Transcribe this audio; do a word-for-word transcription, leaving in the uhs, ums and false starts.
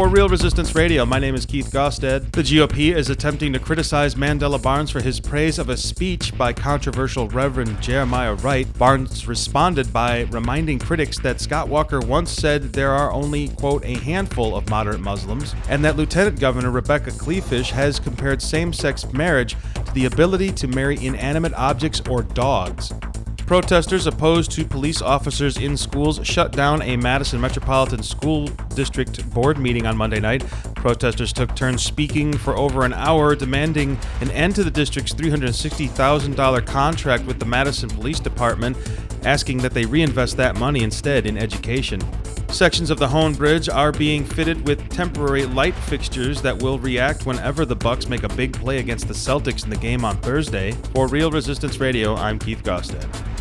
For Real Resistance Radio, my name is Keith Gosted. The G O P is attempting to criticize Mandela Barnes for his praise of a speech by controversial Reverend Jeremiah Wright. Barnes responded by reminding critics that Scott Walker once said there are only, quote, a handful of moderate Muslims, and that Lieutenant Governor Rebecca Kleefisch has compared same-sex marriage to the ability to marry inanimate objects or dogs. Protesters opposed to police officers in schools shut down a Madison Metropolitan School District board meeting on Monday night. Protesters took turns speaking for over an hour, demanding an end to the district's three hundred sixty thousand dollars contract with the Madison Police Department, asking that they reinvest that money instead in education. Sections of the Hone Bridge are being fitted with temporary light fixtures that will react whenever the Bucks make a big play against the Celtics in the game on Thursday. For Real Resistance Radio, I'm Keith Gosted.